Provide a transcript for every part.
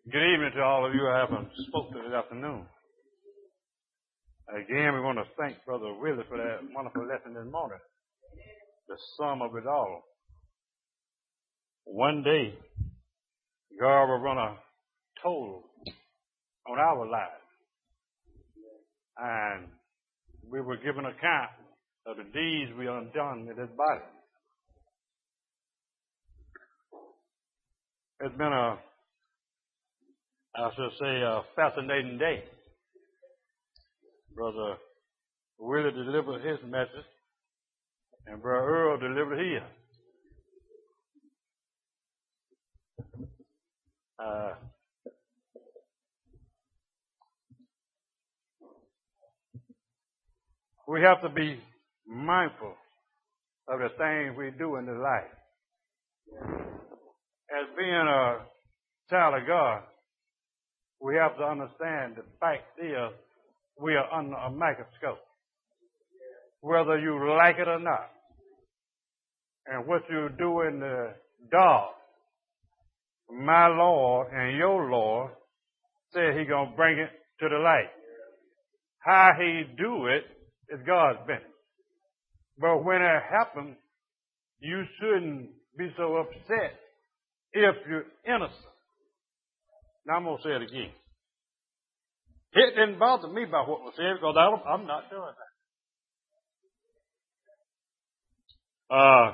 Good evening to all of you I haven't spoke to this afternoon. Again, we want to thank Brother Willie for that wonderful lesson this morning. The sum of it all. One day, God will run a toll on our lives. And we will give an account of the deeds we have done in this body. It's been a fascinating day. Brother Willie delivered his message, and Brother Earl delivered his. We have to be mindful of the things we do in this life. As being a child of God, we have to understand the fact is we are under a microscope, whether you like it or not. And what you do in the dark, my Lord and your Lord said He's going to bring it to the light. How He do it is God's business. But when it happens, you shouldn't be so upset if you're innocent. Now I'm going to say it again. It didn't bother me about what was said because I'm not doing that.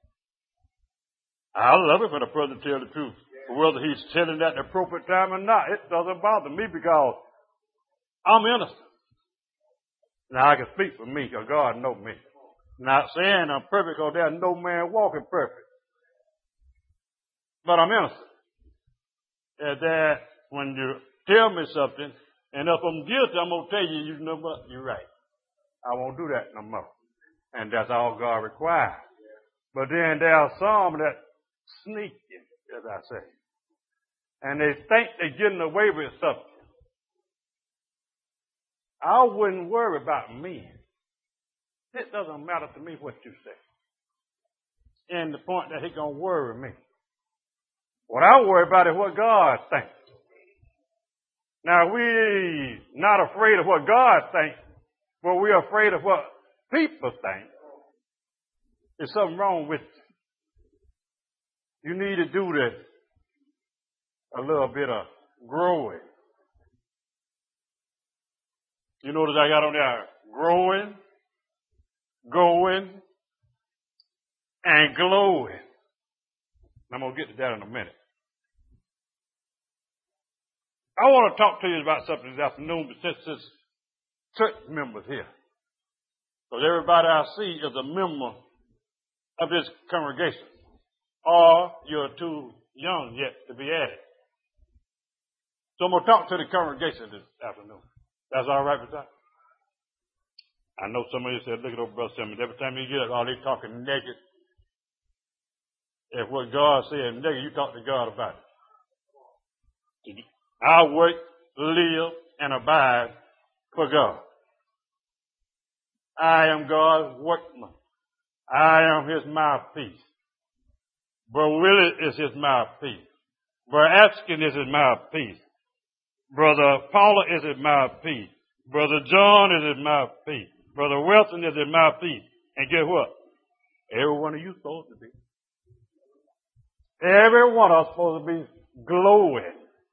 I love it when a brother tells the truth. Whether he's telling that at the appropriate time or not, it doesn't bother me because I'm innocent. Now I can speak for me because God knows me. Not saying I'm perfect because there's no man walking perfect. But I'm innocent. And that when you tell me something, and if I'm guilty, I'm going to tell you, you know what, you're right. I won't do that no more. And that's all God requires. But then there are some that sneak in, as I say. And they think they're getting away with something. I wouldn't worry about me. It doesn't matter to me what you say. And the point that He's going to worry me. What I worry about is what God thinks. Now, we're not afraid of what God thinks, but we're afraid of what people think. There's something wrong with you. You need to do a little bit of growing. You notice I got on there growing, going, and glowing. I'm going to get to that in a minute. I want to talk to you about something this afternoon, but since there's church members here. Because everybody I see is a member of this congregation. Or you're too young yet to be added. So I'm going to talk to the congregation this afternoon. That's all right with that? I know some of you said, look at those Brother Simmons. Every time you get up, all they talking negative. If what God said negative, you talk to God about it. I work, live, and abide for God. I am God's workman. I am His mouthpiece. Brother Willie is His mouthpiece. Brother Atkin is His mouthpiece. Brother Paula is His mouthpiece. Brother John is His mouthpiece. Brother Wilson is His mouthpiece. And guess what? Every one of you supposed to be. Every one of us supposed to be glowing.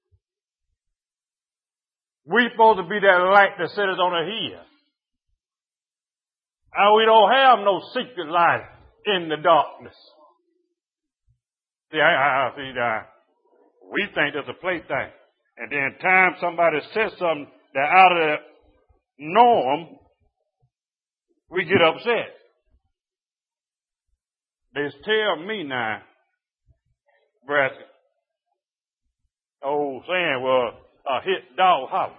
We supposed to be that light that sitteth on a hill. And we don't have no secret life in the darkness. See, we think that's a plaything. And then time somebody says something that out of the norm, we get upset. They tell me now, Brassy, old saying, well, a hit dog holler.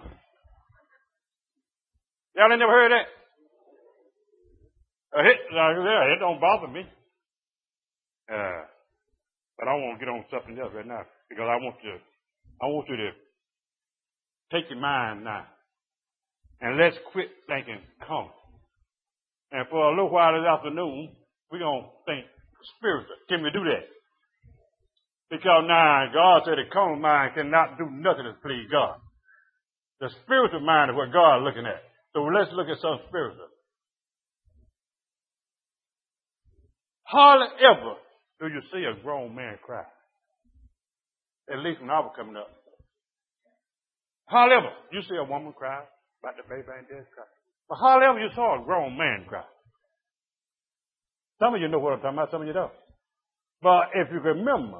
Y'all ain't never heard that? A hit, it don't bother me. But I want to get on something else right now because I want you to take your mind now and let's quit thinking carnal. And for a little while this afternoon, we're going to think spiritual. Can we do that? Because now God said the carnal mind cannot do nothing to please God. The spiritual mind is what God is looking at. So let's look at something spiritual. Hardly ever do you see a grown man cry. At least when I was coming up. Hardly ever you see a woman cry about the baby ain't dead cry. But hardly ever you saw a grown man cry. Some of you know what I'm talking about, some of you don't. But if you remember,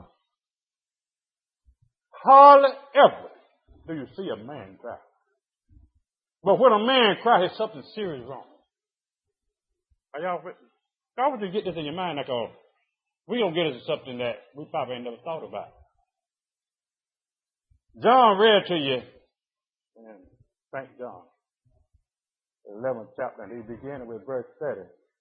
hardly ever do you see a man cry. But when a man cries, there's something serious wrong. Are y'all with me? I want you to get this in your mind, because we're going to get into something that we probably ain't never thought about. John read to you, and St. John, 11th chapter, and he began with verse 30.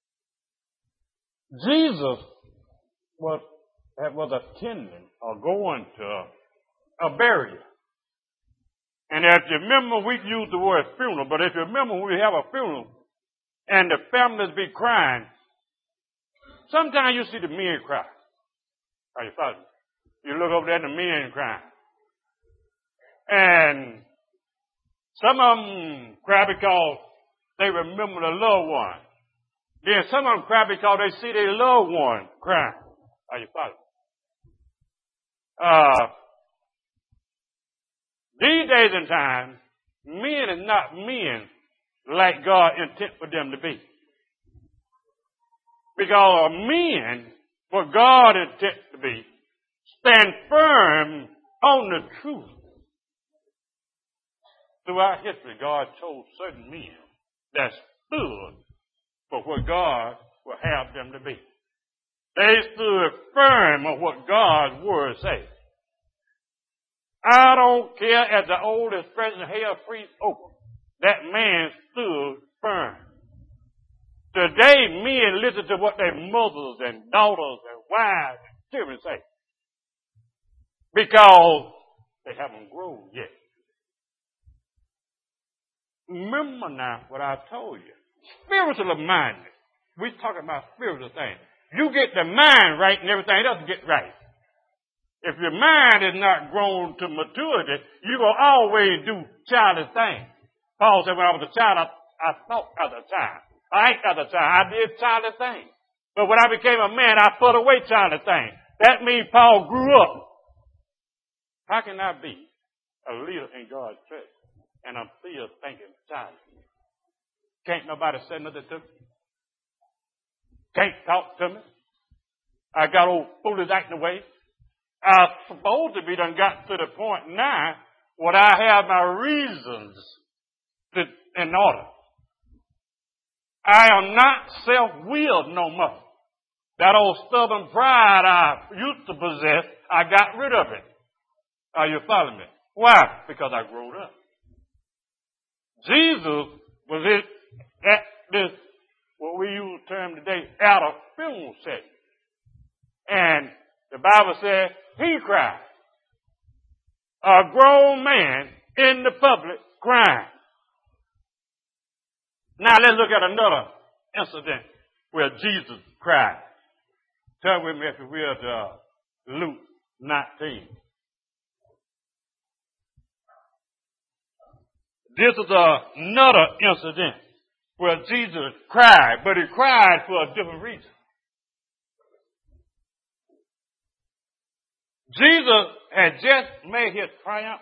Jesus was attending or going to a burial. And if you remember, we use the word funeral, but if you remember, when we have a funeral and the families be crying, sometimes you see the men cry. Are you following? You look over there and the men crying. And some of them cry because they remember the loved one. Then some of them cry because they see their loved one crying. Are you following? These days and times, men are not men like God intended for them to be. Because men, what God intended to be, stand firm on the truth. Throughout history, God chose certain men that stood for what God would have them to be. They stood firm on what God's word says. I don't care if the oldest president held free open. That man stood firm. Today, men listen to what their mothers and daughters and wives and children say. Because they haven't grown yet. Remember now what I told you. Spiritually minded. We're talking about spiritual things. You get the mind right and everything else get right. If your mind is not grown to maturity, you're going to always do childish things. Paul said, when I was a child, I thought as a child. I ain't as a child. I did childish things. But when I became a man, I put away childish things. That means Paul grew up. How can I be a leader in God's church and I'm still thinking childish? Can't nobody say nothing to me? Can't talk to me? I got old foolish acting away. I'm supposed to be done got to the point now where I have my reasons in order. I am not self-willed no more. That old stubborn pride I used to possess, I got rid of it. Are you following me? Why? Because I grew up. Jesus was at this, what we use the term today, at a funeral setting. And the Bible said he cried. A grown man in the public crying. Now let's look at another incident where Jesus cried. Turn with me, if you will, to Luke 19. This is another incident where Jesus cried, but he cried for a different reason. Jesus had just made his triumph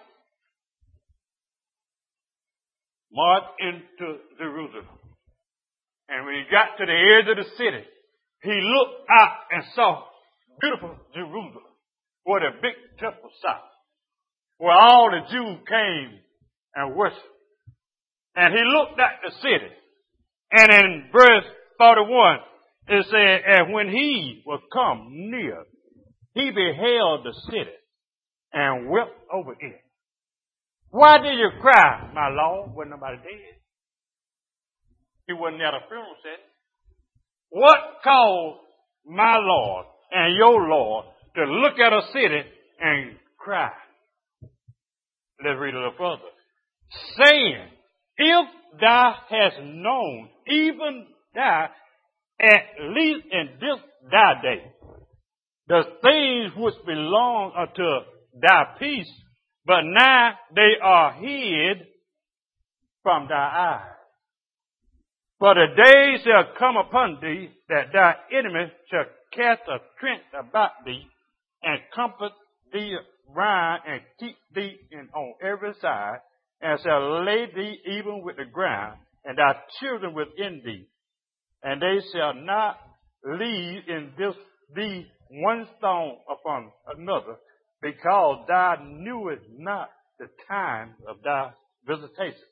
march into Jerusalem. And when he got to the edge of the city, he looked out and saw beautiful Jerusalem, where the big temple sat, where all the Jews came and worshiped. And he looked at the city. And in verse 41, it said, and when he was come near, he beheld the city and wept over it. Why did you cry, my Lord? Wasn't nobody dead. He wasn't at a funeral setting. What caused my Lord and your Lord to look at a city and cry? Let's read a little further. Saying, if thou hast known, even thou, at least in this thy day, the things which belong unto thy peace, but now they are hid from thy eyes. For the days shall come upon thee that thy enemy shall cast a trench about thee and compass thee round and keep thee in on every side, and shall lay thee even with the ground, and thy children within thee. And they shall not leave in thee one stone upon another, because thou knewest not the time of thy visitation.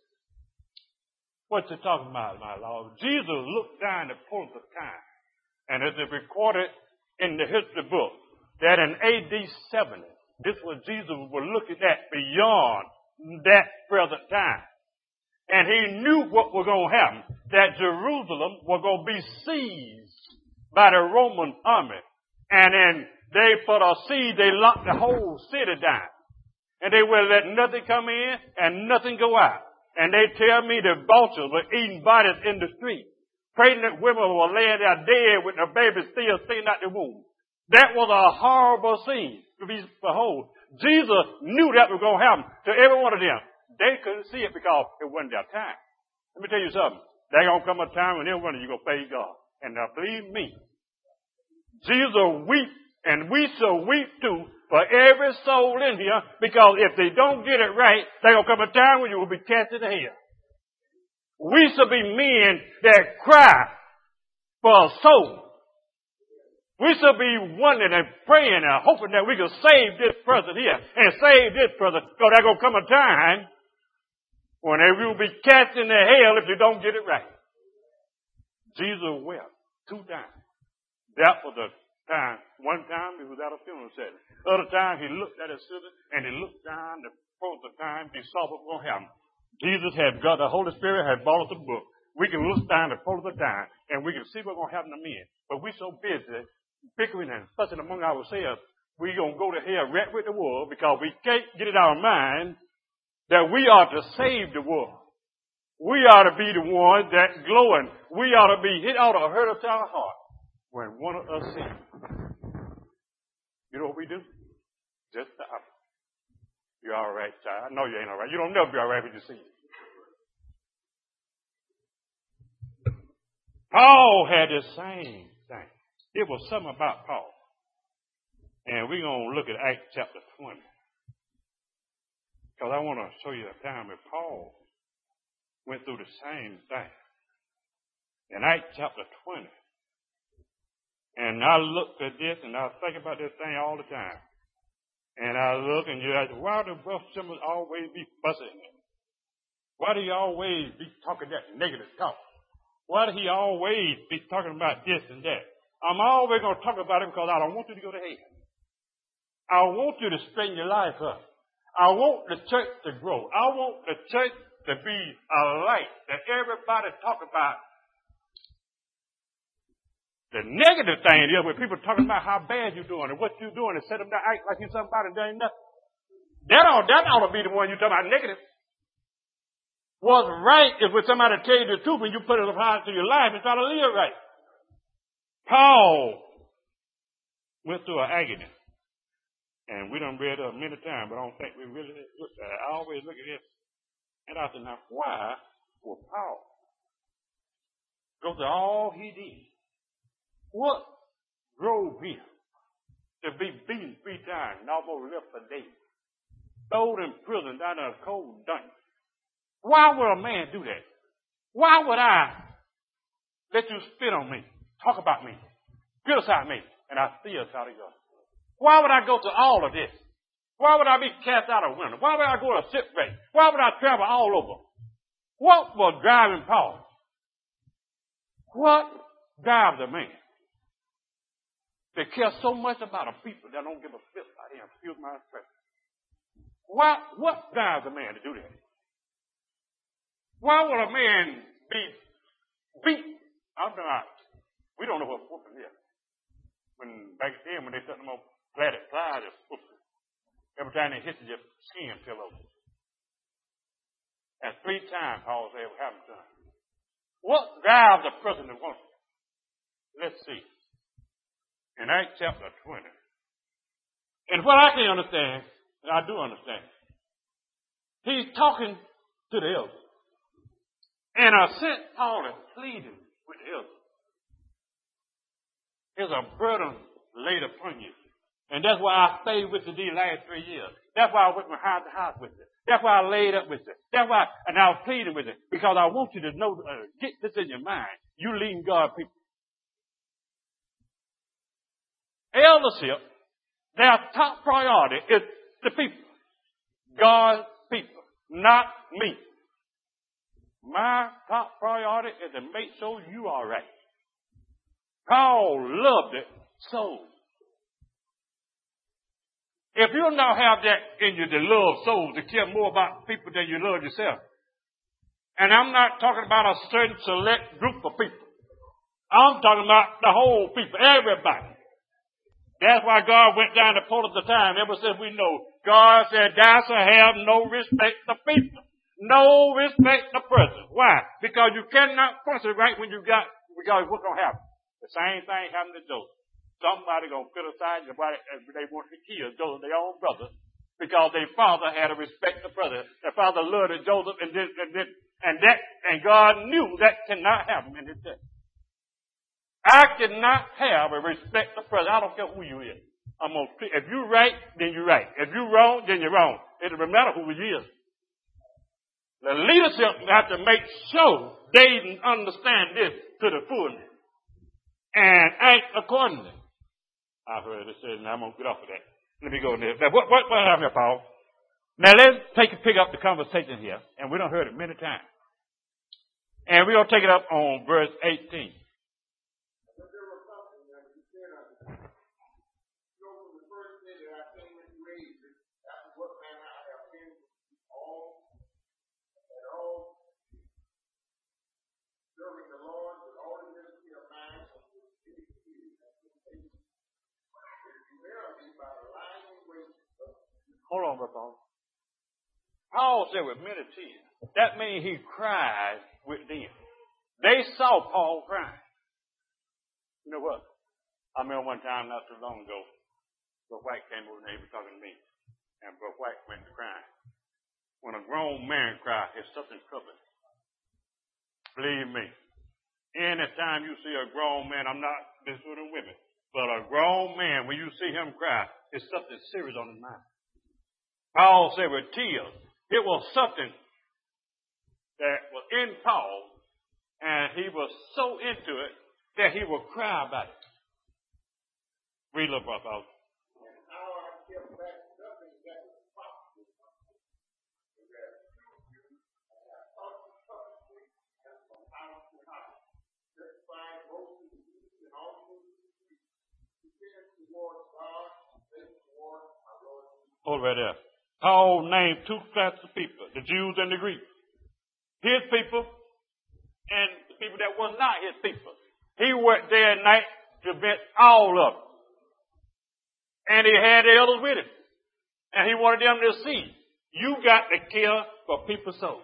What you talking about, my Lord? Jesus looked down the fullness of time, and it is recorded in the history book that in AD 70, this was Jesus was looking at beyond that present time. And he knew what was going to happen, that Jerusalem was going to be seized by the Roman army. And then for the siege, they locked the whole city down. And they would let nothing come in and nothing go out. And they tell me the vultures were eating bodies in the street. Pregnant women were laying there dead with their babies still sticking out the womb. That was a horrible scene to behold. Jesus knew that was going to happen to every one of them. They couldn't see it because it wasn't their time. Let me tell you something. There's going to come a time when every one of you going to face God. And now believe me, Jesus weep, and we shall weep too, for every soul in here, because if they don't get it right, there's going to come a time when you will be cast into hell. We shall be men that cry for a soul. We shall be wondering and praying and hoping that we can save this person here and save this person, because there's going to come a time when they will be cast into hell if you don't get it right. Jesus wept 2 times. That was the time. One time he was at a funeral setting. Other time he looked at his sister and he looked down the front of the time he saw what was going to happen. Jesus had got the Holy Spirit had brought us a book. We can look down the front of the time and we can see what's going to happen to men. But we're so busy bickering and fussing among ourselves, we're going to go to hell right with the world because we can't get it out of our mind that we are to save the world. We ought to be the one that's glowing. We ought to be, it ought to hurt us to our heart when one of us sins. You know what we do? Just the opposite. You're all right, child. I know you ain't all right. You don't never be all right when you sin. Paul had the same thing. It was something about Paul. And we're going to look at Acts chapter 20. Because I want to show you a time when Paul went through the same thing. In Acts chapter 20. And I look at this and I think about this thing all the time. And I look and you're like, why do Brother Simmons always be fussing? Why do he always be talking that negative talk? Why do he always be talking about this and that? I'm always going to talk about it because I don't want you to go to hell. I want you to straighten your life up. I want the church to grow. I want the church to be a light that everybody talk about. The negative thing is when people talking about how bad you're doing and what you're doing and set them down, act like you're somebody that ain't nothing. That ought to be the one you're talking about negative. What's right is when somebody tell you the truth and you put it applied to your life and try to live right. Paul went through an agony. And we done read it many times, but I don't think we really looked at it. I always look at this. And I said, now why would Paul go through all he did? What drove him to be beaten 3 times and almost left for days? Thrown in prison down in a cold dungeon. Why would a man do that? Why would I let you spit on me, talk about me, criticize me, and I still try to go? Why would I go to all of this? Why would I be cast out of winter? Why would I go to shipwreck? Why would I travel all over? What was driving Paul? What drives a man to care so much about a people that don't give a flip about him? Excuse my expression. What drives a man to do that? Why would a man be beat? We don't know what whooping is. When back then, when they set them on platted ply, every time they hit you, your skin fell over. And 3 times, Paul said, what happened to him? What drives a person to want? Let's see. In Acts chapter 20, And what I can understand, and I do understand, he's talking to the elders. And a sense Paul is pleading with the elders. There's a burden laid upon you. And that's why I stayed with you these last 3 years. That's why I went from house to house with you. That's why I laid up with you. That's why, and I was pleading with you. Because I want you to know, get this in your mind. You leading God people. Eldership, their top priority is the people. God's people, not me. My top priority is to make sure you are right. Paul loved it so. If you don't have that in you to love souls, to care more about people than you love yourself. And I'm not talking about a certain select group of people. I'm talking about the whole people, everybody. That's why God went down the pole of the time. Ever since we know, God said, thou shalt have no respect to people. No respect to persons. Why? Because you cannot function right because what's going to happen? The same thing happened to Joseph. Somebody going to criticize somebody as they want to kill Joseph, their own brother, because their father had a respect for brother. Their father loved Joseph, and God knew that cannot happen in this day. I cannot have a respect for brother. I don't care who you is. If you're right, then you're right. If you're wrong, then you're wrong. It doesn't matter who you is. The leadership have to make sure they understand this to the fullness and act accordingly. I've heard it said, now I'm going to get off of that. Let me go in there. Now, what happened here, Paul? Now, let's pick up the conversation here. And we done heard it many times. And we're going to take it up on verse 18. Hold on, Brother Paul. Paul said with many tears. That means he cried with them. They saw Paul crying. You know what? I remember one time not too long ago, Brother White came over and he was talking to me. And Brother White went to crying. When a grown man cries, it's something troubling. Believe me. Anytime you see a grown man, I'm not disputing women, but a grown man, when you see him cry, it's something serious on his mind. Paul said with tears, it was something that was in Paul, and he was so into it that he would cry about it. Read a little bit, Paul. Hold right there. Paul named two classes of people, the Jews and the Greeks. His people and the people that was not his people. He worked day and night to convince all of them. And he had the others with him. And he wanted them to see, you got to care for people's souls.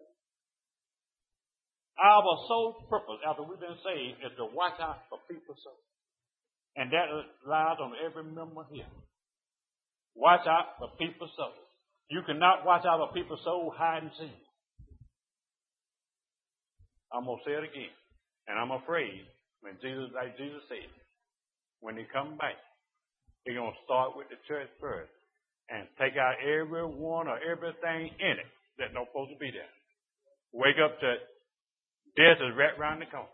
Our sole purpose after we've been saved is to watch out for people's souls. And that lies on every member here. Watch out for people's souls. You cannot watch out for people's souls hide and seek. I'm going to say it again. And I'm afraid when Jesus, like Jesus said, when he come back, he's going to start with the church first and take out everyone or everything in it that's not supposed to be there. Wake up to death is right around the corner.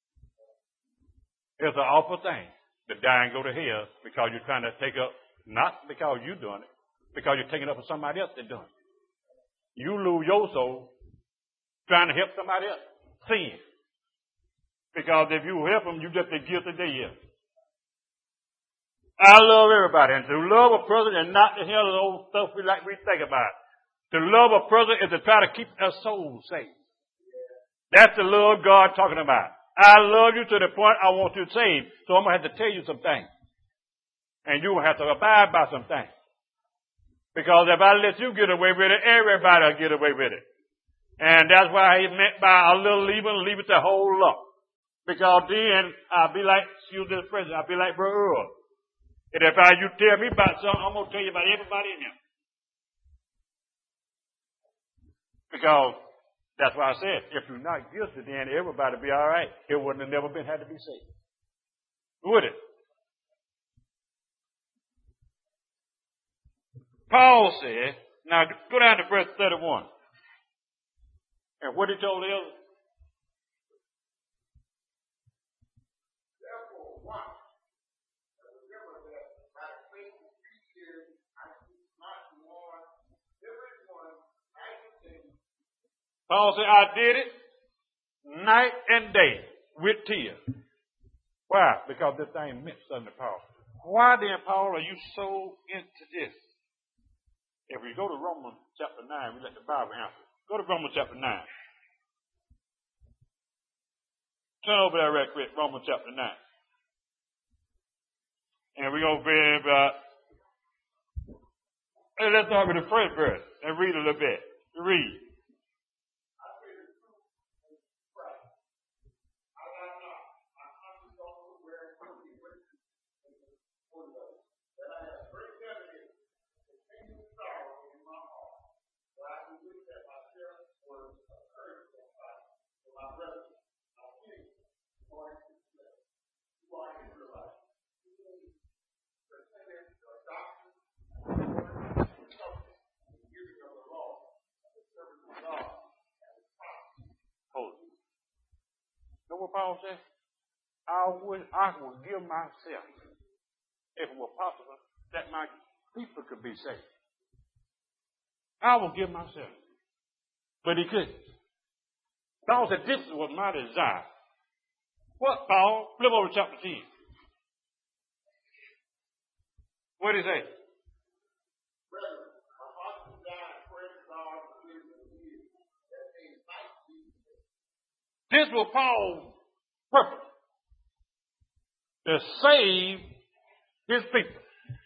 It's an awful thing to die and go to hell because you're trying to take up, not because you're doing it, because you're taking up for somebody else that's doing it. You lose your soul trying to help somebody else sin. Because if you help them, you just a guilty dead. I love everybody. And to love a person and not to hear the old stuff we think about. To love a person is to try to keep their soul safe. That's the love God talking about. I love you to the point I want you saved. So I'm going to have to tell you some things. And you will have to abide by some things. Because if I let you get away with it, everybody will get away with it. And that's why he meant by a little leaving, leave it the whole lump. Because then I'll be like, excuse this expression, I'll be like Brother Earl. And if you tell me about something, I'm going to tell you about everybody in here. Because that's why I said, if you're not guilty, then everybody will be all right. It wouldn't have never been had to be saved. Would it? Paul said, now go down to verse 31. And what he told the others? Paul said, I did it night and day with tears. Why? Because this thing meant something to Paul. Why then, Paul, are you so into this? If we go to Romans chapter 9, we let the Bible answer. Go to Romans chapter 9. Turn over there right quick, Romans chapter 9. And we're going to read about, let's start with the first verse and read a little bit. Read. Know what Paul said? I would give myself, if it were possible, that my people could be saved. I will give myself. But he couldn't. Paul said, this was my desire. What, Paul? Flip over to chapter 10. What did he say? This was Paul's purpose. To save his people.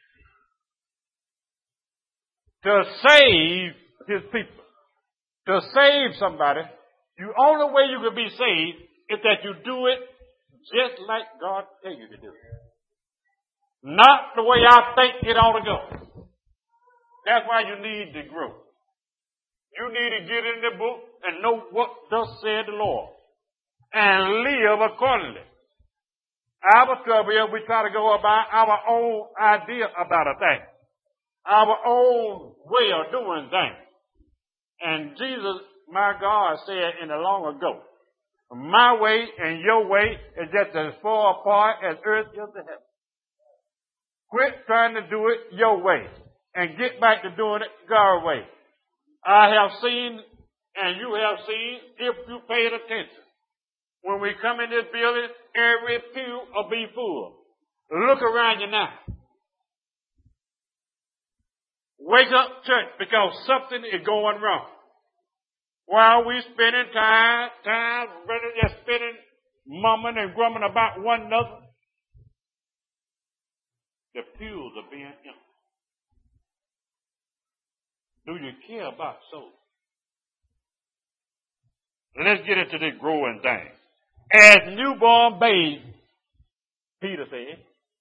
To save his people. To save somebody, the only way you can be saved is that you do it just like God tells you to do it. Not the way I think it ought to go. That's why you need to grow. You need to get in the book and know what thus said the Lord. And live accordingly. Our trouble is we try to go about our own idea about a thing. Our own way of doing things. And Jesus, my God, said in the long ago, my way and your way is just as far apart as earth is to heaven. Quit trying to do it your way and get back to doing it God's way. I have seen, and you have seen, if you paid attention. When we come in this building, every pew will be full. Look around you now. Wake up, church, because something is going wrong. While we spending time, just spending, mumbling and grumbling about one another, the pews are being empty. Do you care about souls? Let's get into this growing thing. As newborn babes, Peter said,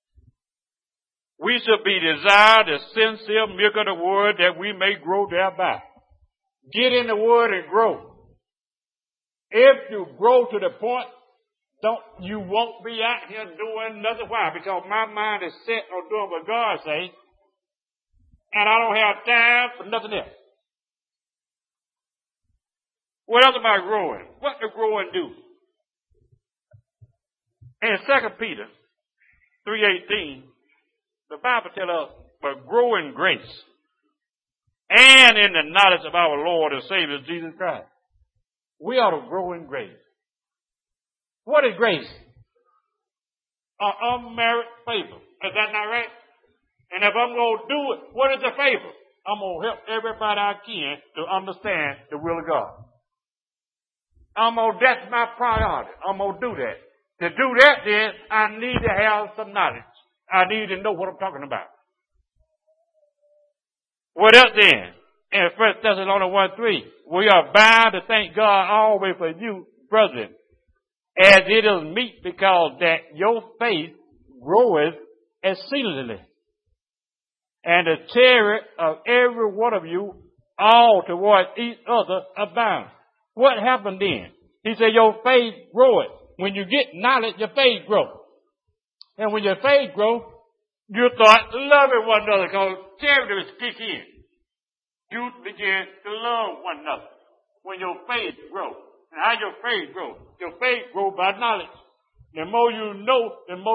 we should be desired the sincere milk of the word that we may grow thereby. Get in the word and grow. If you grow to the point, you won't be out here doing nothing. Why? Because my mind is set on doing what God says, and I don't have time for nothing else. What else about growing? What does growing do? In 2 Peter 3:18, the Bible tells us, but grow in grace and in the knowledge of our Lord and Savior Jesus Christ. We ought to grow in grace. What is grace? An unmerited favor. Is that not right? And if I'm going to do it, what is the favor? I'm going to help everybody I can to understand the will of God. That's my priority. I'm going to do that. To do that, then, I need to have some knowledge. I need to know what I'm talking about. What else then? In 1 Thessalonians 1:3, we are bound to thank God always for you, brethren, as it is meet because that your faith groweth exceedingly. and the chariot of every one of you all toward each other abound. What happened then? He said, your faith groweth. When you get knowledge, your faith grows. And when your faith grows, you start loving one another because charity is kick in. You begin to love one another when your faith grows. And how your faith grows? Your faith grows by knowledge. The more you know, the more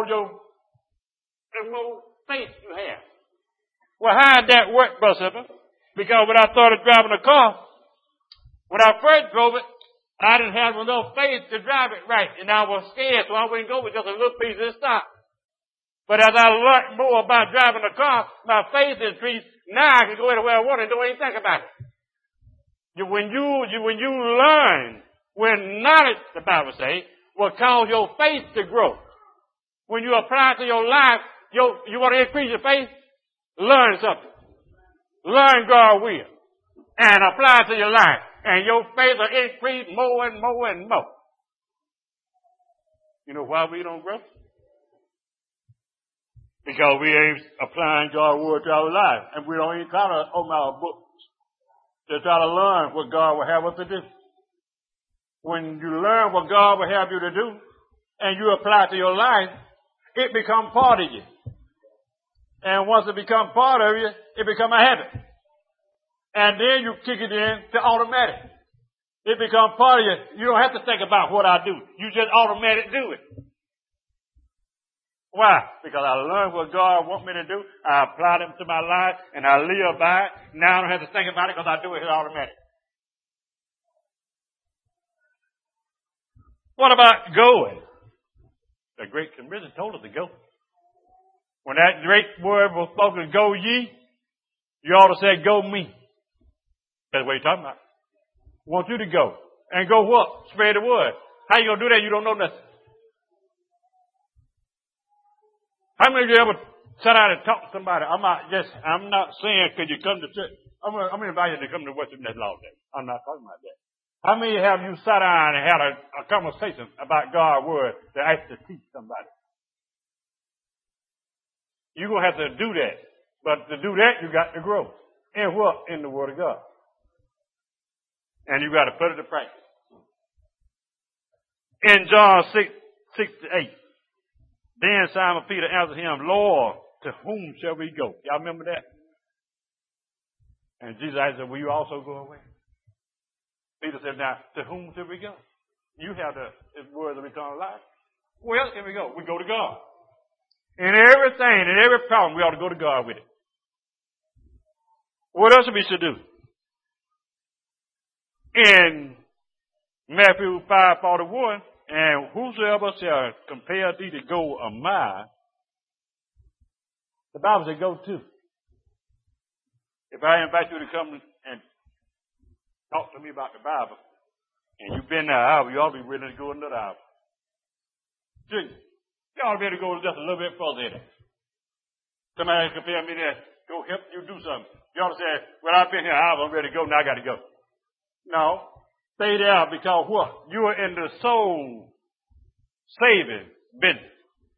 faith you have. Well, how did that work, Brother Simple? Because when I started driving a car, when I first drove it, I didn't have enough faith to drive it right. And I was scared, so I wouldn't go with just a little piece and stop. But as I learned more about driving a car, my faith increased. Now I can go anywhere I want and don't even think about it. When you learn, when knowledge, the Bible says, will cause your faith to grow. When you apply it to your life, you want to increase your faith? Learn something. Learn God's will. And apply it to your life. And your faith will increase more and more and more. You know why we don't grow? Because we ain't applying God's word to our life. And we don't even try to open our books to try to learn what God will have us to do. When you learn what God will have you to do, and you apply it to your life, it becomes part of you. And once it becomes part of you, it becomes a habit. And then you kick it in to automatic. It becomes part of you. You don't have to think about what I do. You just automatically do it. Why? Because I learned what God wants me to do. I apply them to my life, and I live by it. Now I don't have to think about it because I do it automatic. What about going? The Great Commission told us to go. When that great word was spoken, go ye, you ought to say, go me. That's what he's talking about. I want you to go. And go what? Spread the word. How you going to do that? You don't know nothing. How many of you ever sat down and talk to somebody? I'm not saying could you come to church. I'm going to invite you to come to worship next Lord's Day. I'm not talking about that. How many have you sat down and had a conversation about God's word to actually teach somebody? You're going to have to do that. But to do that, you got to grow. In what? In the word of God. And you got to put it to practice. In John 6:8, then Simon Peter answered him, Lord, to whom shall we go? Y'all remember that? And Jesus said, will you also go away? Peter said, now, to whom shall we go? You have the word of eternal life. Where else can we go? We go to God. In everything, in every problem, we ought to go to God with it. What else we should do? In Matthew 5:41, and whosoever shall compel thee to go a mile, the Bible says go too. If I invite you to come and talk to me about the Bible, and you've been there an hour, you ought to be ready to go another hour. You ought to be able to go just a little bit further in it. Somebody compare me to go help you do something. You ought to say, well, I've been here an hour, I'm ready to go, now I got to go. No. Stay there because what? You are in the soul saving business.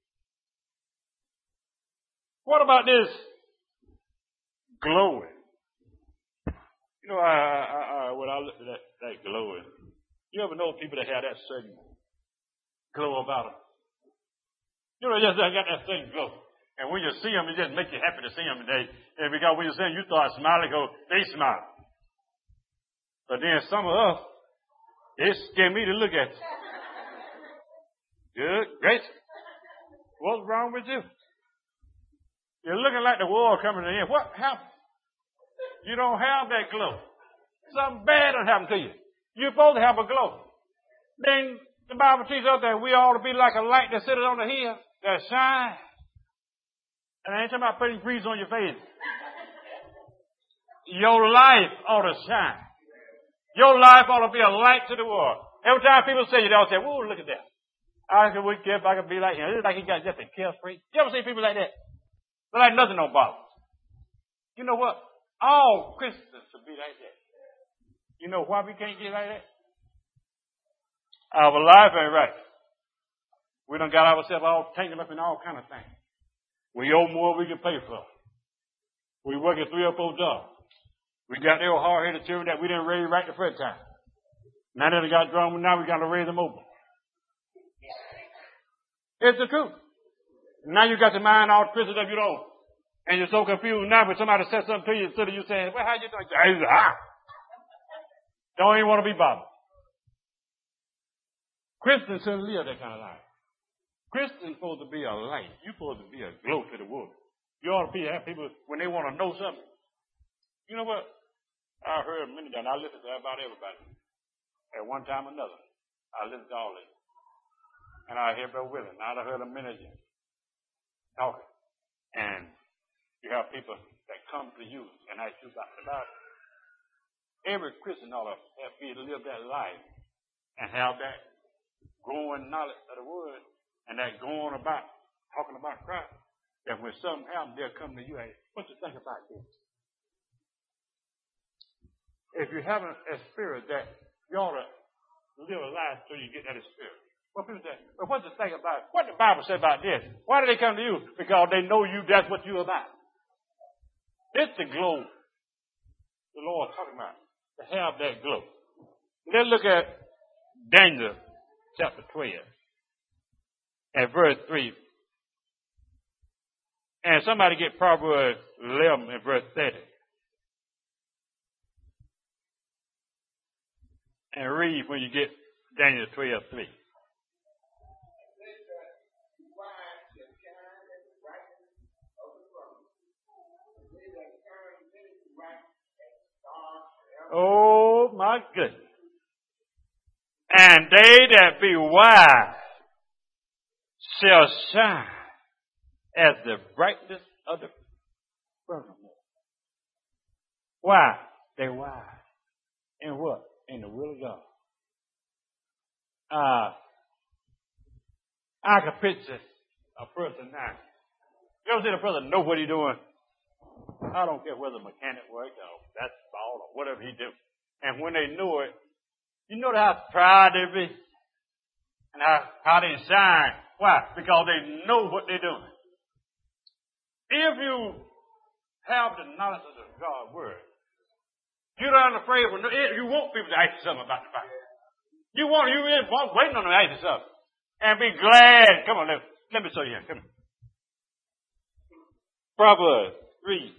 What about this glowing? You know, when I look at that glowing, you ever know people that have that certain glow about them? You know, just got that certain glow. And when you see them, it just makes you happy to see them. And because when you see them, you start smiling because they smile. But then some of us, it scared me to look at you. Good, great. What's wrong with you? You're looking like the world coming to the end. What happened? You don't have that glow. Something bad done happened to you. You're supposed to have a glow. Then the Bible teaches us that we ought to be like a light that sitteth on the hill that shines. And I ain't talking about putting grease on your face. Your life ought to shine. Your life ought to be a light to the world. Every time people see you, they'll say, whoa, look at that. I could wake up, I could be like him. It's like he got just a carefree. You ever see people like that? They're like nothing don't bother. You know what? All Christians should be like that. You know why we can't get like that? Our life ain't right. We done got ourselves all tangled up in all kind of things. We owe more we can pay for. We work at 3 or 4 jobs. We got their hard-headed children that we didn't raise right the first time. Now that they got grown, now we got to raise them over. It's the truth. Now you got your mind all twisted up your own. And you're so confused now when somebody says something to you, instead of you saying, well, how you doing? Don't even want to be bothered. Christians shouldn't live that kind of life. Christians supposed to be a light. You're supposed to be a glow to the world. You ought to have people, when they want to know something. You know what? I heard many times. I listen to about everybody. At one time or another. I listen to all of them. And I hear Brother Willie. Now I heard a minute talking. And you have people that come to you and ask you about the Bible. Every Christian ought to have to live that life and have that growing knowledge of the Word and that going about, talking about Christ. That when something happens, they'll come to you and say, what you think about this? If you have a spirit that you ought to live a life till you get that spirit. Well, people say, well, what's the thing about it? What the Bible say about this? Why do they come to you? Because they know you, that's what you're about. It's the glow the Lord's talking about. To have that glow. Let's look at Daniel chapter 12 and verse 3. And somebody get Proverbs 11 and verse 30. And read when you get Daniel 12:3. Oh my goodness. And they that be wise shall shine as the brightness of the firmament. Why? They're wise. In what? In the will of God. I can picture a person now. You ever seen a person know what he's doing? I don't care whether mechanic work or that's ball or whatever he do. And when they know it, you know how proud they be and how they shine. Why? Because they know what they're doing. If you have the knowledge of the God's word, you're not afraid when you want people to ask you something about the Bible. You waiting on them to ask you something. And be glad. Come on, let me show you. Come on. Proverbs 3.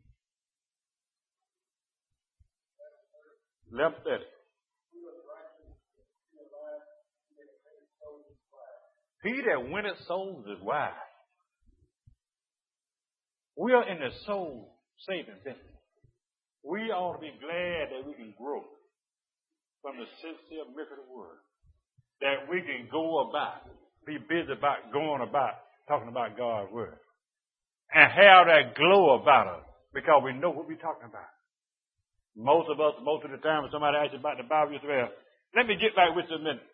11:30. He that winneth souls is wise. We are in the soul saving business. We ought to be glad that we can grow from the sincere milk of the word. That we can go about, be busy about going about, talking about God's word. And have that glow about us because we know what we're talking about. Most of the time, when somebody asks you about the Bible, you say, well, let me get back with you a minute.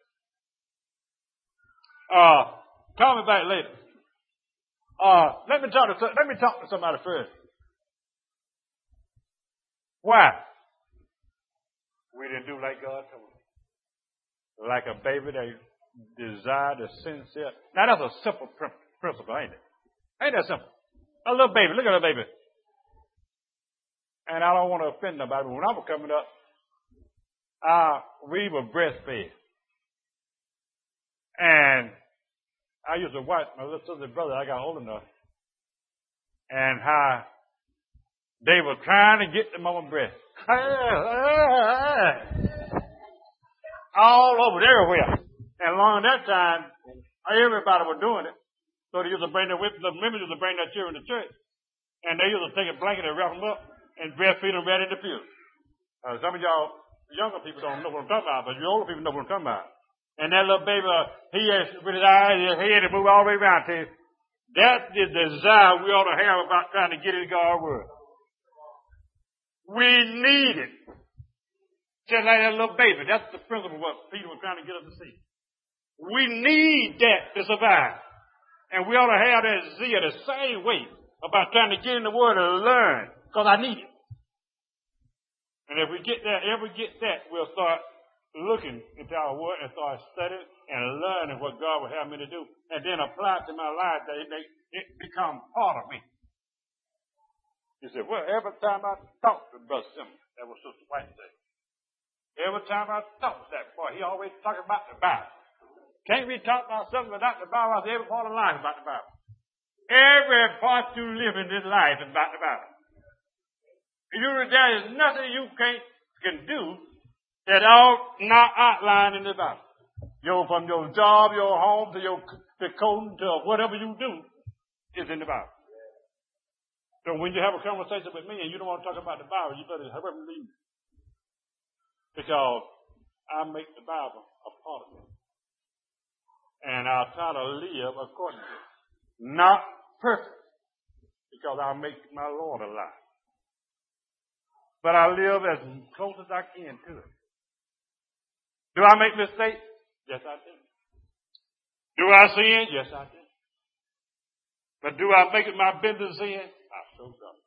Call me back later. Let me talk to somebody first. Why? We didn't do like God told us. Like a baby that desired the sincere. Now that's a simple principle, ain't it? Ain't that simple? A little baby, look at a baby. And I don't want to offend nobody, but when I was coming up, we were breastfed. And I used to watch my little sister and brother, I got old enough, and how they were trying to get the mama breast. All over, everywhere. And along that time, everybody was doing it. So they used to bring the members used to bring their children to church. And they used to take a blanket and wrap them up and breastfeed them right in the pew. Some of y'all younger people don't know what I'm talking about, but you older people know what I'm talking about. And that little baby, he had with his eyes, he had to move all the way around to him. That's the desire we ought to have about trying to get into God's word. We need it. Just like that little baby. That's the principle of what Peter was trying to get us to see. We need that to survive. And we ought to have that zeal the same way about trying to get in the word and learn. Because I need it. And if we get that, we'll start looking into our word and start studying and learning what God will have me to do. And then apply it to my life that it become part of me. He said, well, every time I talk to Brother Simmons, that was Sister White say. Every time I talk to that boy, he always talking about the Bible. Can't we talk about something without the Bible? I said, every part of life is about the Bible. Every part you live in this life is about the Bible. There is nothing you can do that all not outlined in the Bible. From your job, your home, to the coding, to whatever you do, is in the Bible. So when you have a conversation with me and you don't want to talk about the Bible, you better hurry up and leave. Because I make the Bible a part of it. And I'll try to live according to it. Not perfect, because I make my Lord alive. But I live as close as I can to it. Do I make mistakes? Yes, I do. Do I sin? Yes, I do. But do I make it my business to sin? I so don't.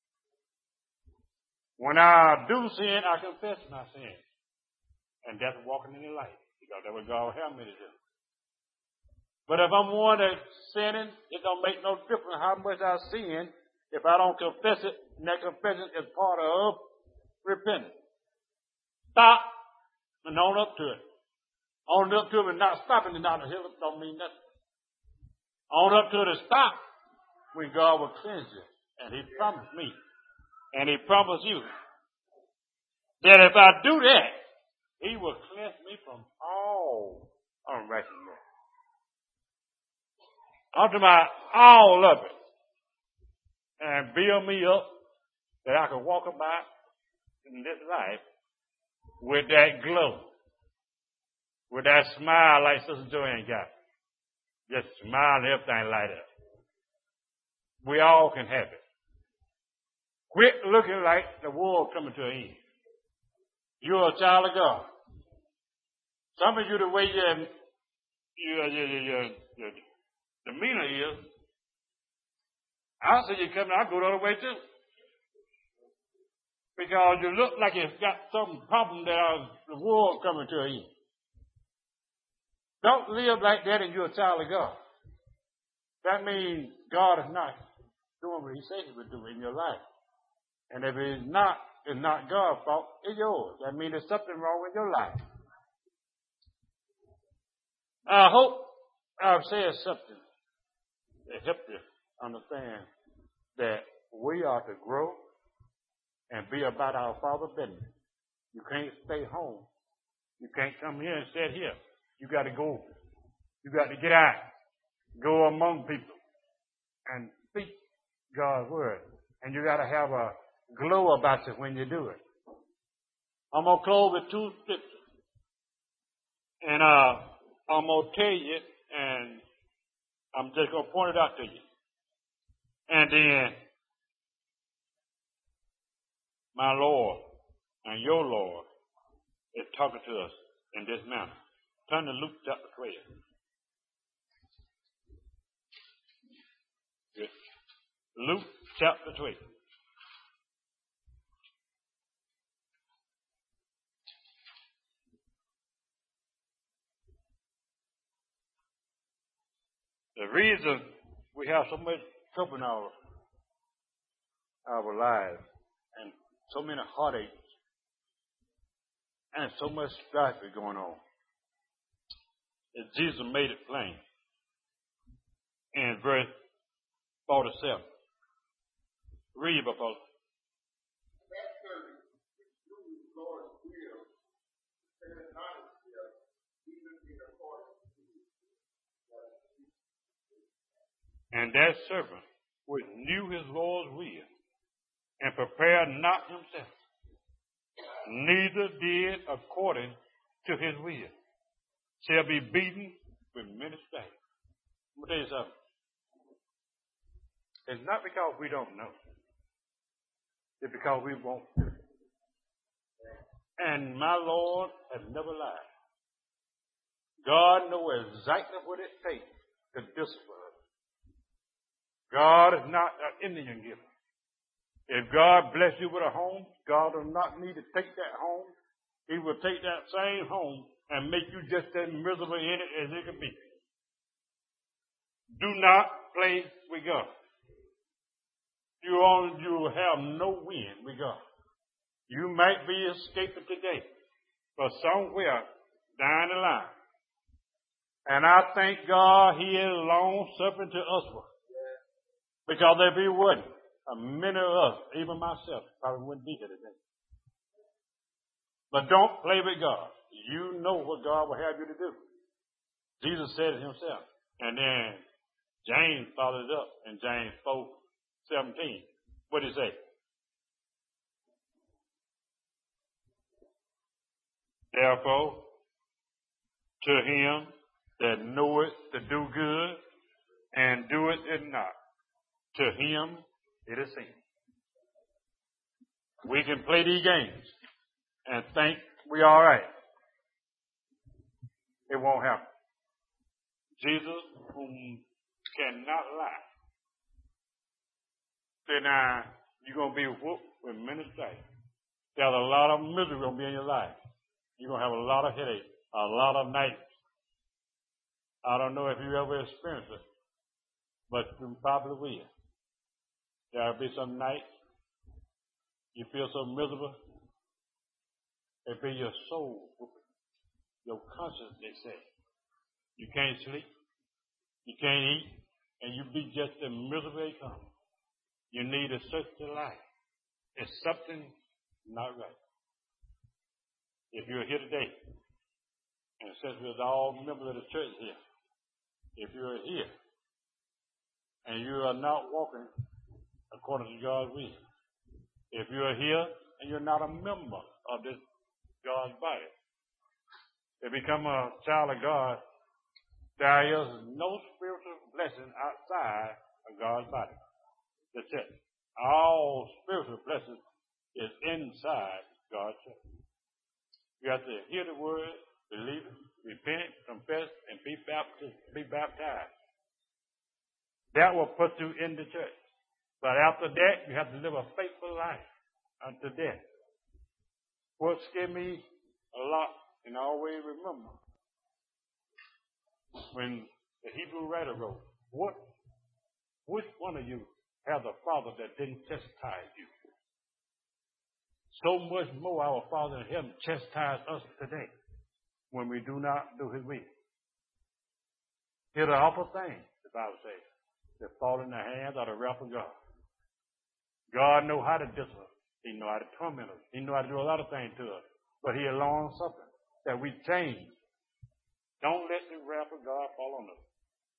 When I do sin, I confess my sin. And that's walking in the light. Because that's what God help me to do. But if I'm one that's sinning, it don't make no difference how much I sin if I don't confess it, and that confession is part of repentance. Stop and own up to it. Own up to it and not stopping it out of here don't mean nothing. Own up to it and stop when God will cleanse you. And He promised me. And He promised you that if I do that, He will cleanse me from all unrighteousness. I'm talking about all of it. And build me up that I can walk about in this life with that glow. With that smile like Sister Joanne got. Just smile and everything light up. We all can have it. Quit looking like the world coming to an end. You're a child of God. Some of you, the way your demeanor is, I see you coming, I go the other way too. Because you look like you've got some problem that the world coming to an end. Don't live like that and you're a child of God. That means God is not doing what He said He would do in your life. And if it's not God's fault, it's yours. That means there's something wrong with your life. I hope I've said something that helped you understand that we are to grow and be about our Father's business. You can't stay home. You can't come here and sit here. You got to go. You got to get out. Go among people and speak God's word. And you got to have a glow about you when you do it. I'm going to close with 2 scriptures. And I'm going to tell you, and I'm just going to point it out to you. And then my Lord and your Lord is talking to us in this manner. Turn to Luke chapter 12. Luke chapter 12. The reason we have so much trouble in our lives and so many heartaches and so much strife is going on is Jesus made it plain in verse 47. Read, because and that servant which knew his Lord's will and prepared not himself, neither did according to his will, shall be beaten with many stripes. Let me tell you something. It's not because we don't know. It's because we won't do it. And my Lord has never lied. God knows exactly what it takes to discipline us. God is not an Indian giver. If God bless you with a home, God does not need to take that home. He will take that same home and make you just as miserable in it as it can be. Do not play with God. you will have no win with God. You might be escaping today, but somewhere down the line. And I thank God He is long-suffering to us. Because if He wasn't, many of us, even myself, probably wouldn't be here today. But don't play with God. You know what God will have you to do. Jesus said it Himself. And then James followed it up in James 4:17. What did He say? Therefore, to him that knoweth to do good and doeth it not, to him it is sin. We can play these games and think we're all right. It won't happen. Jesus, whom cannot lie, said, now, you're going to be whooped with many stripes. There's a lot of misery going to be in your life. You're going to have a lot of headache, a lot of nights. I don't know if you ever experienced it, but you probably will. There'll be some nights you feel so miserable. It'll be your soul, your conscience, they say. You can't sleep, you can't eat, and you be just as miserable as you come. You need to search your life. It's something not right. If you're here today, and since we're all members of the church here, if you're here and you are not walking according to God's will, if you're here and you're not a member of this God's body, to become a child of God, there is no spiritual blessing outside of God's body, the church. All spiritual blessings is inside God's church. You have to hear the word, believe it, repent, confess, and be baptized. That will put you in the church. But after that, you have to live a faithful life unto death. What scared me a lot, and I always remember, when the Hebrew writer wrote, which one of you has a father that didn't chastise you? So much more our Father in heaven chastise us today when we do not do His will. It's an awful thing, the Bible says, to fall in the hands of the wrath of God. God knows how to discipline. He knows how to torment us. He knows how to do a lot of things to us. But He is long-suffering, that we change. Don't let the wrath of God fall on us.